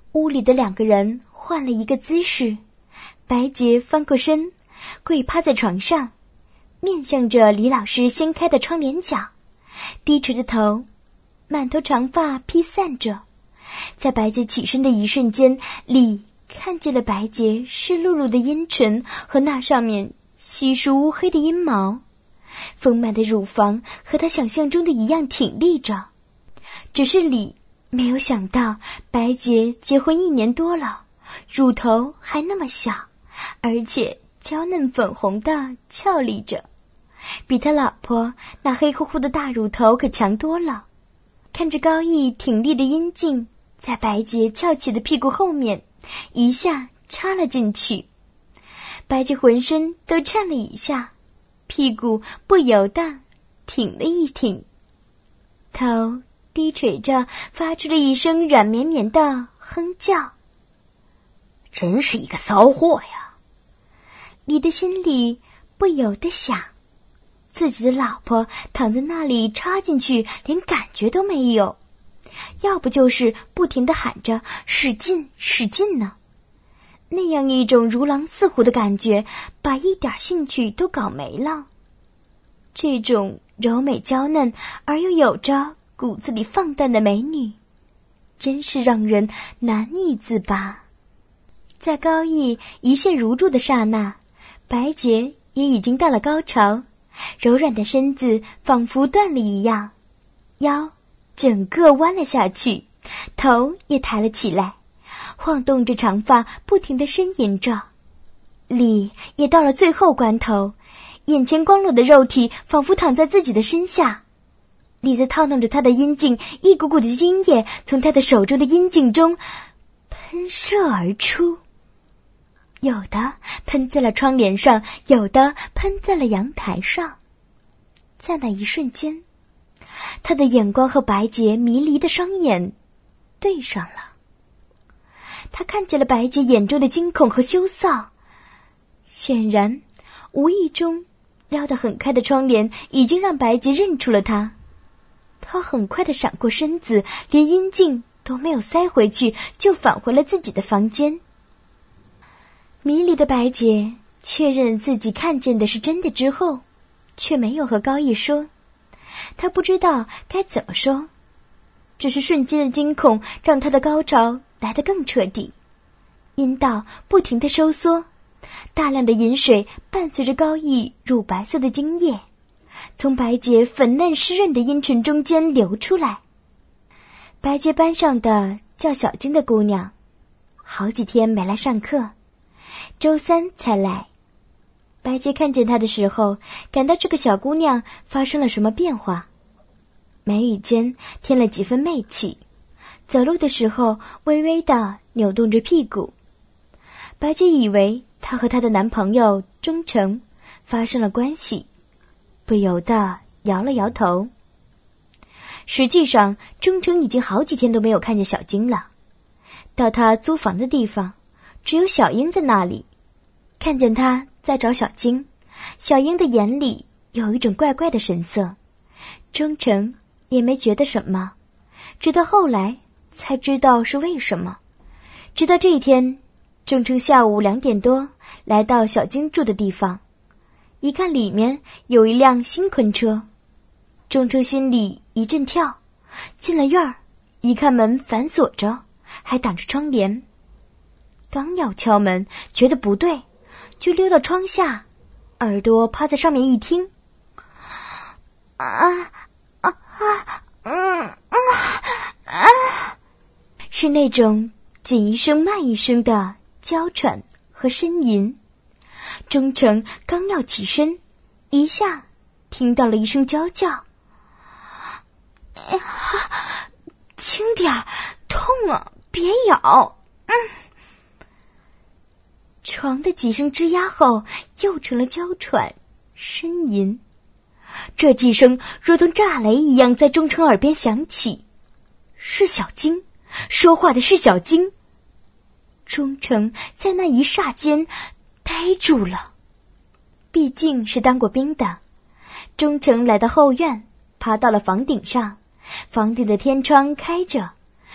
屋里的两个人换了一个姿势，白洁翻过身，跪趴在床上，面向着李老师掀开的窗帘角，低垂着头，满头长发披散着。在白洁起身的一瞬间，李看见了白洁湿漉漉的阴唇和那上面稀疏乌黑的阴毛，丰满的乳房和他想象中的一样挺立着。只是李没有想到，白洁结婚1年多了，乳头还那么小，而且娇嫩粉红的俏丽着，比他老婆那黑乎乎的大乳头可强多了。看着高毅挺立的阴茎在白洁翘起的屁股后面一下插了进去，白洁浑身都颤了一下，屁股不由得挺了一挺，头低垂着，发出了一声软绵绵的哼叫。 真是一个骚货呀！ 李的心里不由得想，自己的老婆躺在那里插进去连感觉都没有，要不就是不停地喊着使劲使劲呢。那样一种如狼似虎的感觉把一点兴趣都搞没了。这种柔美娇嫩而又有着骨子里放荡的美女，真是让人难以自拔。在高毅一陷如注的刹那，白洁也已经到了高潮，柔软的身子仿佛断了一样，腰整个弯了下去，头也抬了起来，晃动着长发不停地呻吟着。李也到了最后关头，眼前光裸的肉体仿佛躺在自己的身下，李在套弄着他的阴茎，一股股的精液从他的手中的阴茎中喷射而出，有的喷在了窗帘上，有的喷在了阳台上。在那一瞬间，他的眼光和白洁迷离的双眼对上了，他看见了白洁眼中的惊恐和羞臊，显然无意中撩得很开的窗帘已经让白洁认出了他。他很快地闪过身子，连阴茎都没有塞回去，就返回了自己的房间。迷离的白洁确认自己看见的是真的之后，却没有和高毅说，他不知道该怎么说，只是瞬间的惊恐让他的高潮来得更彻底，阴道不停地收缩，大量的饮水伴随着高毅乳白色的精液从白洁粉嫩湿润的阴唇中间流出来。白洁班上的叫小晶的姑娘好几天没来上课，周3才来。白洁看见她的时候，感到这个小姑娘发生了什么变化，眉宇间添了几分媚气，走路的时候微微地扭动着屁股。白洁以为她和她的男朋友钟诚发生了关系，不由得摇了摇头。实际上钟诚已经好几天都没有看见小晶了，到他租房的地方只有小英在那里，看见他在找小晶，小英的眼里有一种怪怪的神色，钟诚也没觉得什么，直到后来才知道是为什么。直到这一天，钟诚下午2点多来到小晶住的地方，一看里面有一辆新婚车，钟诚心里一阵跳，进了院儿，一看门反锁着，还挡着窗帘，刚要敲门觉得不对，就溜到窗下，耳朵趴在上面一听，是那种紧一声慢一声的娇喘和呻吟。钟诚刚要起身，一下听到了一声娇叫，轻点儿，痛啊，别咬。床的几声吱呀后又成了娇喘呻吟，这几声如同炸雷一样在钟诚耳边响起，是小晶，说话的是小晶。钟诚在那一霎间呆住了，毕竟是当过兵的。钟诚来到后院，爬到了房顶上，房顶的天窗开着，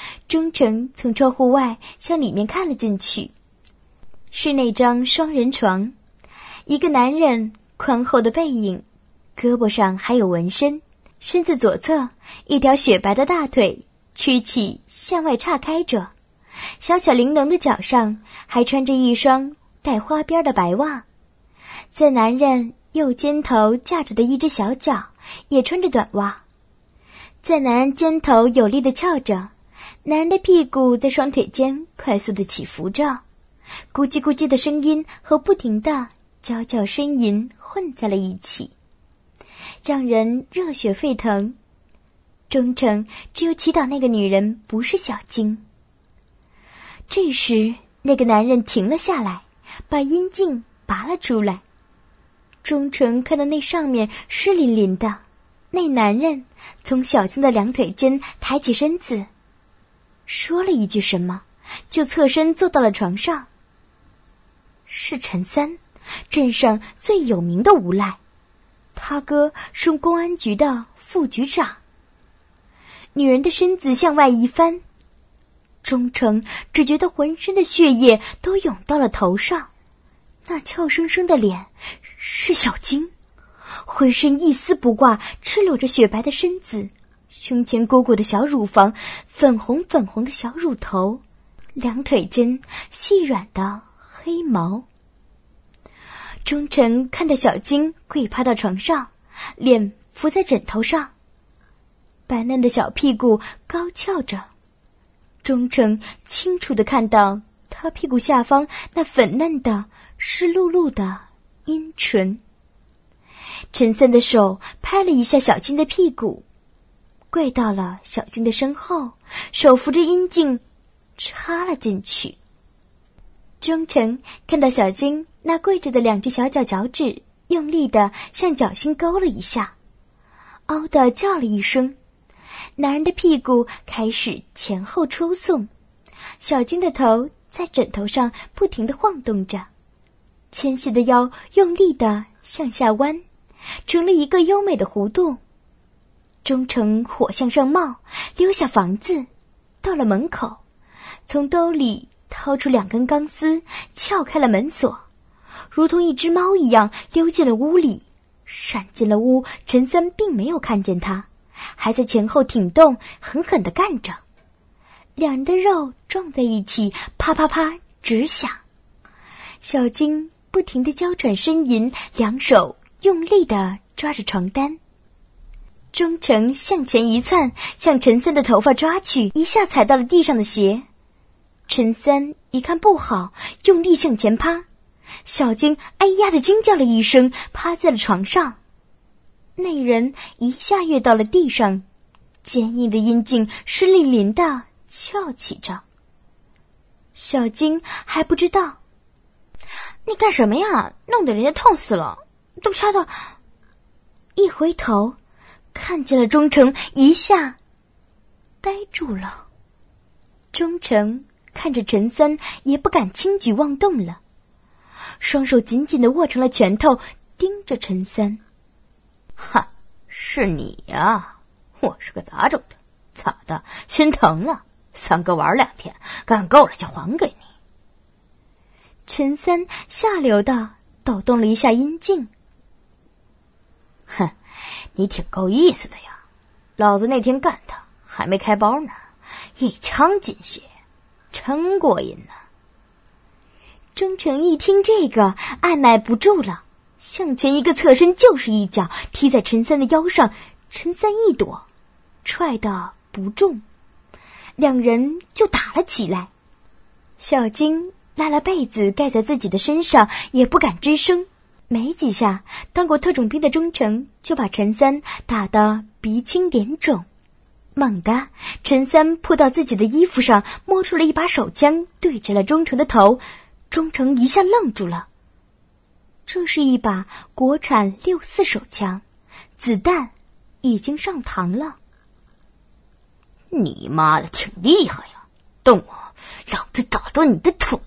忠诚从窗户外向里面看了进去，是那张双人床，一个男人宽厚的背影，胳膊上还有纹身，身子左侧一条雪白的大腿曲起向外岔开着，小巧玲珑的脚上还穿着一双带花边的白袜，在男人右肩头架着的一只小脚也穿着短袜，在男人肩头有力地翘着，男人的屁股在双腿间快速地起伏着，咕叽咕叽的声音和不停的娇娇呻吟混在了一起，让人热血沸腾。忠诚只有祈祷那个女人不是小晶。这时那个男人停了下来，把阴茎拔了出来。忠诚看到那上面湿淋淋的，那男人从小晶的两腿间抬起身子，说了一句什么，就侧身坐到了床上。是陈三，镇上最有名的无赖，他哥是公安局的副局长。女人的身子向外一翻，忠诚只觉得浑身的血液都涌到了头上，那俏生生的脸是小晶，浑身一丝不挂，赤裸着雪白的身子，胸前鼓鼓的小乳房，粉红粉红的小乳头，两腿间细软的黑毛。忠诚看到小晶跪趴到床上，脸伏在枕头上，白嫩的小屁股高翘着，忠诚清楚地看到她屁股下方那粉嫩的湿漉漉的阴唇。陈三的手拍了一下小晶的屁股，跪到了小晶的身后，手扶着阴茎插了进去。忠诚看到小晶那跪着的两只小脚趾用力地向脚心勾了一下，嗷地叫了一声，男人的屁股开始前后抽送，小晶的头在枕头上不停地晃动着，纤细的腰用力地向下弯，成了一个优美的弧度。忠诚火向上冒，溜下房子，到了门口，从兜里掏出2根钢丝，撬开了门锁，如同一只猫一样溜进了屋里。闪进了屋，陈三并没有看见他，还在前后挺动，狠狠地干着。两人的肉撞在一起，啪啪啪直响。小晶不停地娇喘呻吟，两手用力地抓着床单。忠诚向前一窜，向陈三的头发抓去，一下踩到了地上的鞋。陈三一看不好，用力向前趴，小晶哎呀的惊叫了一声，趴在了床上。那人一下跃到了地上，坚硬的阴茎湿淋淋的翘起着。小晶还不知道。你干什么呀？弄得人家痛死了，都插到。一回头看见了忠诚，一下呆住了。忠诚看着陈三，也不敢轻举妄动了，双手紧紧地握成了拳头，盯着陈三。 哈，是你呀，我是个咋整的？咋的？心疼了？3哥玩2天，干够了就还给你。 陈三下流的抖动了一下阴茎。 哼，你挺够意思的呀，老子那天干他还没开包呢，一枪尽血，真过瘾呢。 忠诚一听这个，按耐不住了，向前一个侧身就是一脚踢在陈三的腰上，陈三一躲，踹得不中，两人就打了起来。小晶拉了被子盖在自己的身上，也不敢吱声。没几下，当过特种兵的忠诚就把陈三打得鼻青脸肿。猛地，陈三扑到自己的衣服上，摸出了一把手枪，对着了忠诚的头。忠诚一下愣住了。这是一把国产6.4手枪，子弹已经上膛了。 你妈的挺厉害呀，动我，老子打断你的腿。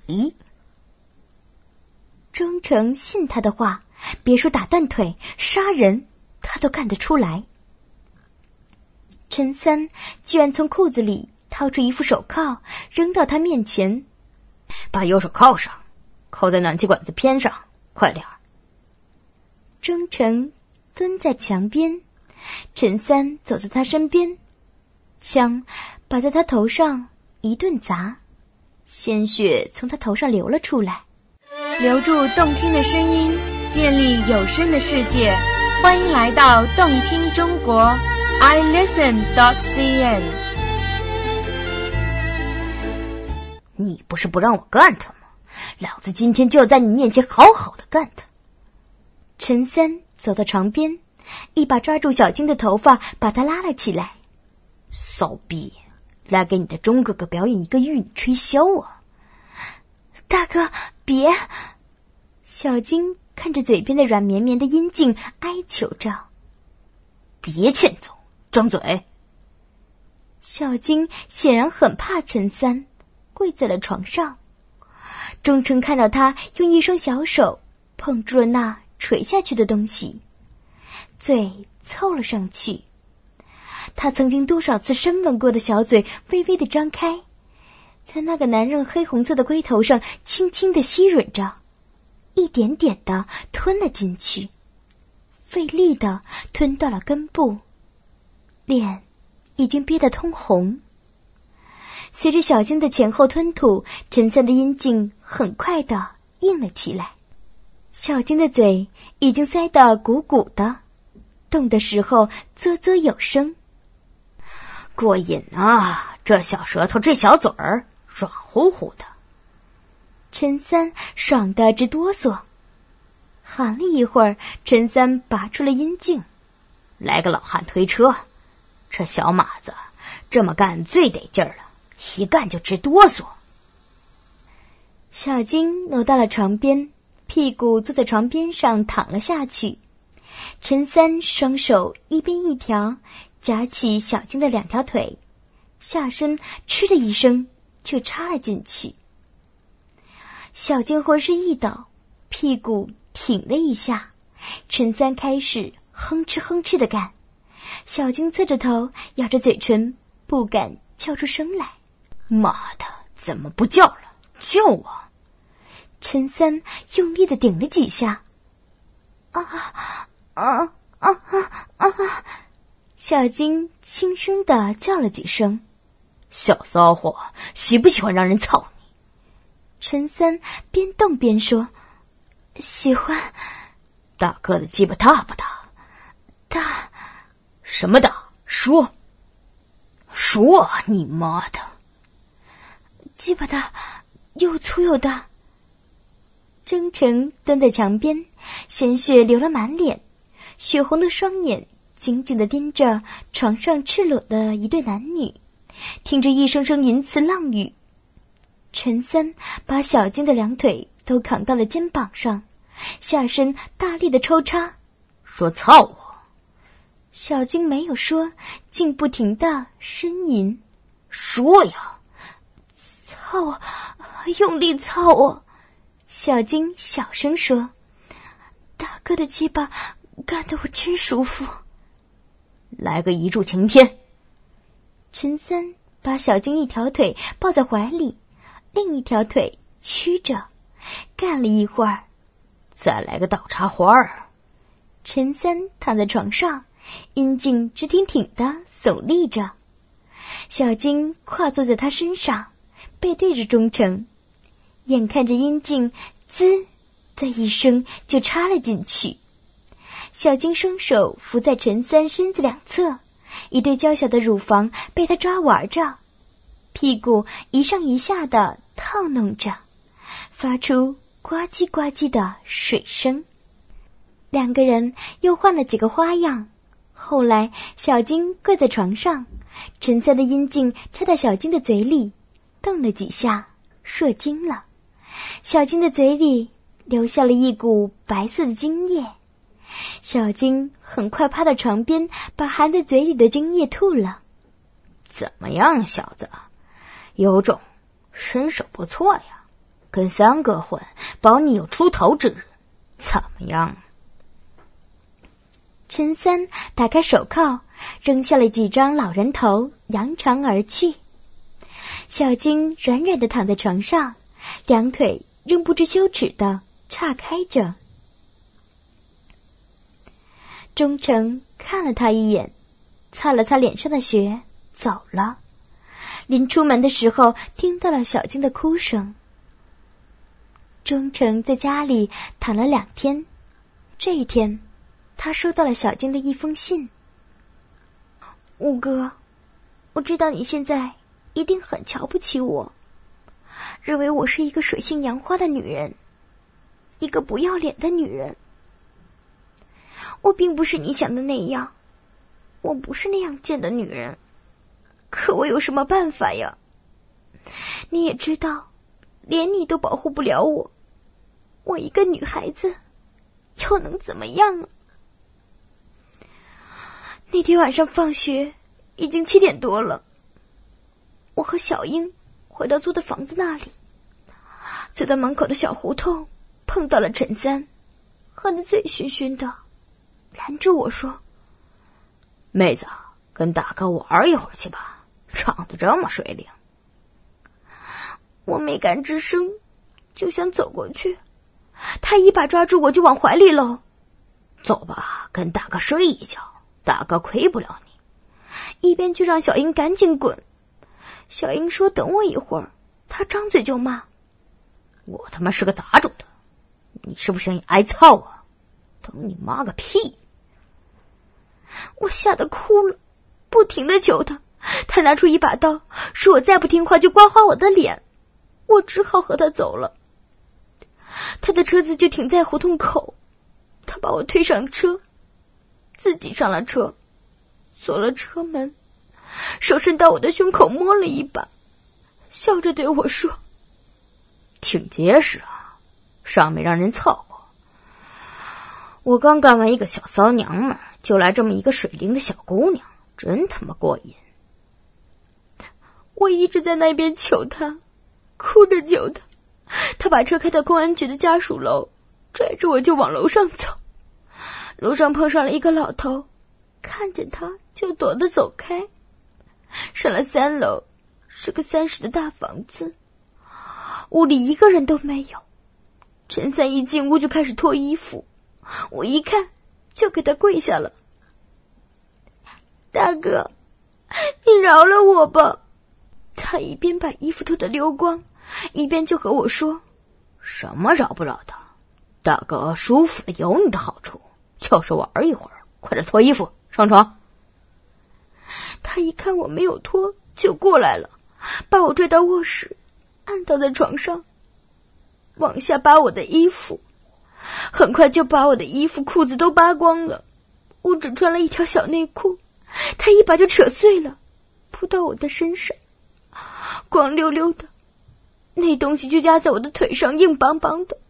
忠诚信他的话，别说打断腿，杀人他都干得出来。陈三居然从裤子里掏出一副手铐扔到他面前。 把右手铐上，扣在暖气管子偏上，快点儿。 忠诚蹲在墙边，陈三走在他身边，枪把在他头上一顿砸，鲜血从他头上流了出来。 留住动听的声音，建立有声的世界，欢迎来到动听中国 iListen.cn。 你不是不让我干他吗？老子今天就要在你面前好好的干他。 陈三走到床边，一把抓住小金的头发，把他拉了起来。 骚逼，来给你的钟哥哥表演一个玉女吹箫啊！ 大哥，别！小金看着嘴边的软绵绵的阴茎，哀求着。 别欠揍，张嘴！ 小金显然很怕陈三，跪在了床上。忠诚看到他用一双小手碰住了那垂下去的东西，嘴凑了上去。他曾经多少次深吻过的小嘴微微的张开，在那个男人黑红色的龟头上轻轻的吸吮着，一点点的吞了进去，费力的吞到了根部，脸已经憋得通红。随着小金的前后吞吐，陈三的阴茎很快的硬了起来。小金的嘴已经塞得鼓鼓的，动的时候啧啧有声。 过瘾啊，这小舌头，这小嘴儿，软乎乎的。 陈三爽得直哆嗦。喊了一会儿，陈三拔出了阴茎。 来个老汉推车，这小马子这么干最得劲儿了，一干就直哆嗦。 小金挪到了床边，屁股坐在床边上躺了下去。陈三双手一边一条夹起小金的两条腿，下身嗤的一声就插了进去。小金浑身一抖，屁股挺了一下，陈三开始哼哧哼哧的干。小金侧着头，咬着嘴唇，不敢叫出声来。 妈的，怎么不叫了？叫我！ 陈三用力的顶了几下。小金轻声的叫了几声。 小骚货，喜不喜欢让人操你？ 陈三边动边说，喜欢。 大哥的鸡巴大不大？ 大。 什么大？说你妈的！ 鸡巴大，又粗又大。忠诚蹲在墙边，鲜血流了满脸，血红的双眼紧紧地盯着床上赤裸的一对男女，听着一声声淫词浪语。陈三把小金的两腿都扛到了肩膀上，下身大力的抽插， 说操我。 小金没有说，竟不停的呻吟。 说呀， 操我，用力操我。小金小声说，大哥的鸡巴干得我真舒服。 来个一柱擎天。 陈三把小金一条腿抱在怀里，另一条腿曲着，干了一会儿， 再来个倒插花儿。 陈三躺在床上，阴茎直挺挺的耸立着，小金跨坐在他身上，背对着忠诚，眼看着阴茎滋的一声就插了进去。小金双手扶在陈三身子两侧，一对娇小的乳房被他抓玩着，屁股一上一下的套弄着，发出呱唧呱唧的水声。两个人又换了几个花样，后来小金跪在床上，陈三的阴茎插到小金的嘴里，动了几下，射精了。小金的嘴里留下了一股白色的精液，小金很快趴到床边，把含在嘴里的精液吐了。 怎么样，小子？有种，身手不错呀，跟三哥混，保你有出头之日。怎么样？ 陈三打开手铐，扔下了几张老人头，扬长而去。 小金软软地躺在床上，两腿仍不知羞耻地岔开着。忠诚看了他一眼，擦了擦脸上的血，走了。临出门的时候，听到了小金的哭声。忠诚在家里躺了2天，这一天，他收到了小金的一封信。五哥，我知道你现在一定很瞧不起我，认为我是一个水性杨花的女人，一个不要脸的女人。我并不是你想的那样，我不是那样贱的女人，可我有什么办法呀？你也知道，连你都保护不了我，我一个女孩子又能怎么样呢？那天晚上放学已经7点多了，我和小英回到租的房子那里，走到门口的小胡同，碰到了陈三，喝得醉醺醺的，拦住我说：“ 妹子，跟大哥玩一会儿去吧，唱得这么水灵。” 我没敢吱声，就想走过去，他一把抓住我就往怀里搂。 走吧，跟大哥睡一觉，大哥亏不了你。 一边就让小英赶紧滚。小英说等我一会儿，她张嘴就骂：“ 我他妈是个杂种的，你是不是想挨操啊？等你妈个屁！” 我吓得哭了，不停地求他。他拿出一把刀，说我再不听话就刮花我的脸。我只好和他走了。他的车子就停在胡同口，他把我推上车，自己上了车，锁了车门，手伸到我的胸口摸了一把，笑着对我说：“ 挺结实啊，尚没让人操过。我刚干完一个小骚娘们，就来这么一个水灵的小姑娘，真他妈过瘾。” 我一直在那边求他，哭着求他。他把车开到公安局的家属楼，拽着我就往楼上走。楼上碰上了一个老头，看见他就躲得走开。上了3楼，是个3室的大房子，屋里一个人都没有。陈三一进屋就开始脱衣服，我一看就给他跪下了：“大哥，你饶了我吧。”他一边把衣服脱得溜光，一边就和我说：“ 什么饶不饶的？大哥舒服的有你的好处，就是玩一会儿，快点脱衣服上床。” 他一看我没有脱，就过来了，把我拽到卧室，按倒在床上，往下扒我的衣服，很快就把我的衣服裤子都扒光了，我只穿了一条小内裤，他一把就扯碎了，扑到我的身上，光溜溜的，那东西就夹在我的腿上，硬邦邦的。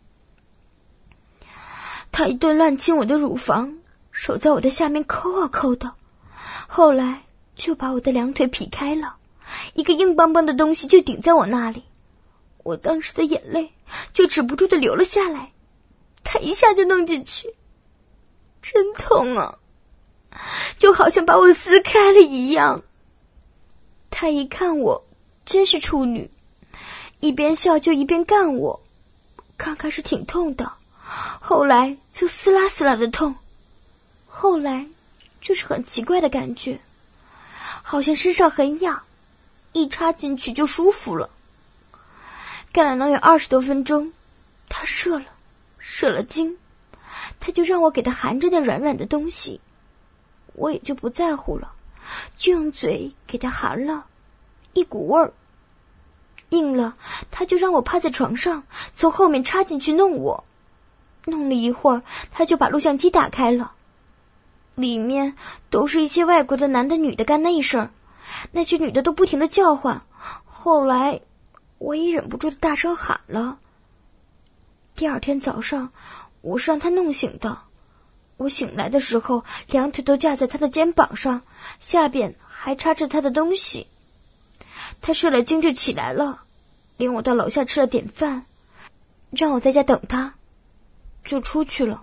他一顿乱亲我的乳房，手在我的下面抠啊抠的，后来就把我的2腿劈开了，一个硬邦邦的东西就顶在我那里，我当时的眼泪就止不住的流了下来。他一下就弄进去，真痛啊，就好像把我撕开了一样。他一看我真是处女，一边笑就一边干我。刚开始挺痛的，后来就撕拉撕拉的痛，后来就是很奇怪的感觉，好像身上很痒，一插进去就舒服了。干了能有20多分钟，他射了精，他就让我给他含着那软软的东西，我也就不在乎了，就用嘴给他含了，一股味儿硬了，他就让我趴在床上，从后面插进去弄我。弄了一会儿，他就把录像机打开了，里面都是一些外国的男的女的干那事儿，那些女的都不停的叫唤。后来我也忍不住的大声喊了。第2天早上，我是让他弄醒的。我醒来的时候，2腿都架在他的肩膀上，下边还插着他的东西。他射了精就起来了，领我到楼下吃了点饭，让我在家等他，就出去了。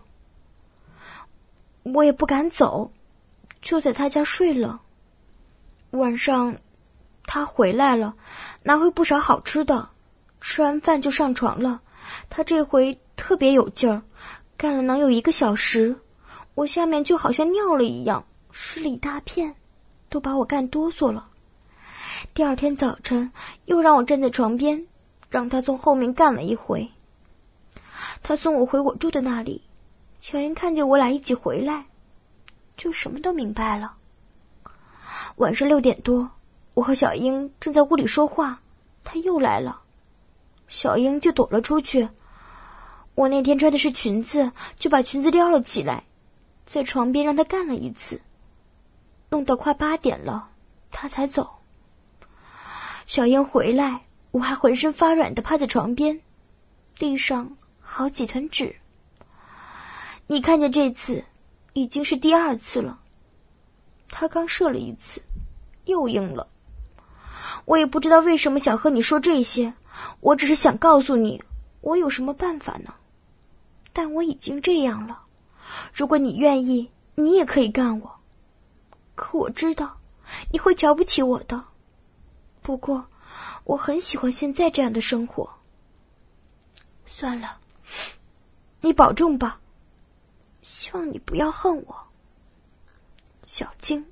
我也不敢走，就在他家睡了。晚上他回来了，拿回不少好吃的，吃完饭就上床了。他这回特别有劲儿，干了能有1个小时，我下面就好像尿了一样，湿了一大片，都把我干哆嗦了。第二天早晨又让我站在床边，让他从后面干了一回。他送我回我住的那里，小英看见我俩一起回来，就什么都明白了。晚上6点多，我和小英正在屋里说话，他又来了，小英就躲了出去。我那天穿的是裙子，就把裙子撩了起来，在床边让他干了一次，弄到快8点了，他才走。小英回来，我还浑身发软的趴在床边，地上好几团纸。你看见这次已经是第2次了，他刚射了1次，又硬了。我也不知道为什么想和你说这些，我只是想告诉你，我有什么办法呢？但我已经这样了，如果你愿意，你也可以干我。可我知道你会瞧不起我的，不过我很喜欢现在这样的生活。算了，你保重吧，希望你不要恨我。小静。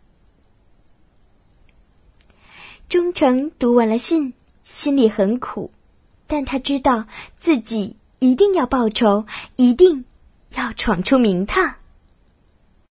忠诚读完了信，心里很苦，但他知道自己一定要报仇，一定要闯出名堂。